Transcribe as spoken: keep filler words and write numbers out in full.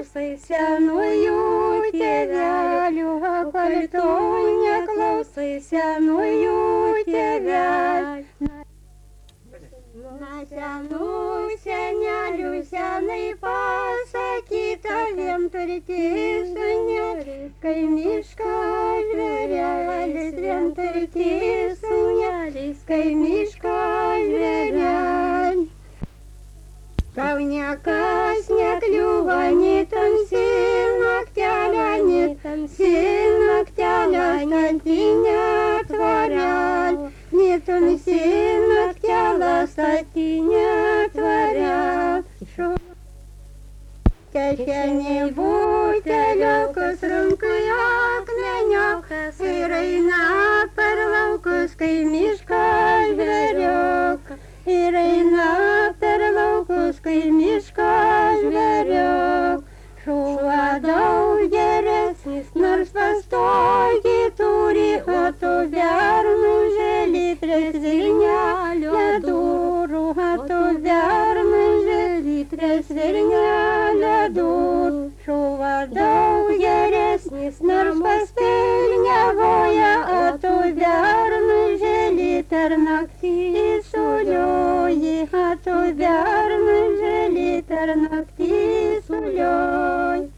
neklausai senųjų tėvelių, kol tu neklausai senųjų tėvelių. Na senų senelių senai pasakyta, vien turti sūneliai, kai mišką žvėrelis, vien turti sūneliais, kai mišką žvėrelis. Tau niekas nekliūva, nei tamsi naktelė, nei tamsi naktelė, statinė tvarelė, nei tamsi naktelė, statinė tvarelė. Kišenėj buteliukas, rankoje akmeniokas, ir eina per laukus, kai mišką žvėriukas. Ir eina per laukus, kai mišką žvėriuk. Šuva daug geresnis, nors pastogį turi, o tu bernų žėlį prie svirnelio durų, o tu bernų žėlį prie svirnelio durų. Šuva daug geresnis, nors pastirniavoja, o tu bernų žėlį per naktį sulioji, o tu bernų žėlį per naktį sulioji.